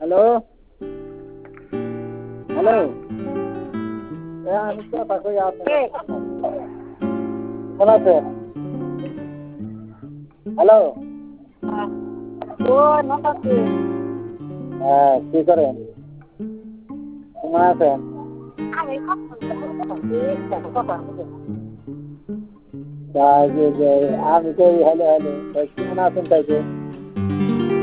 hello hello আমি কথা কই আছেন কেমন আছেন হ্যালো হ্যাঁ কি করেন কেমন আছেন আমি তো হ্যালো হ্যালো কেমন আছেন তাইকে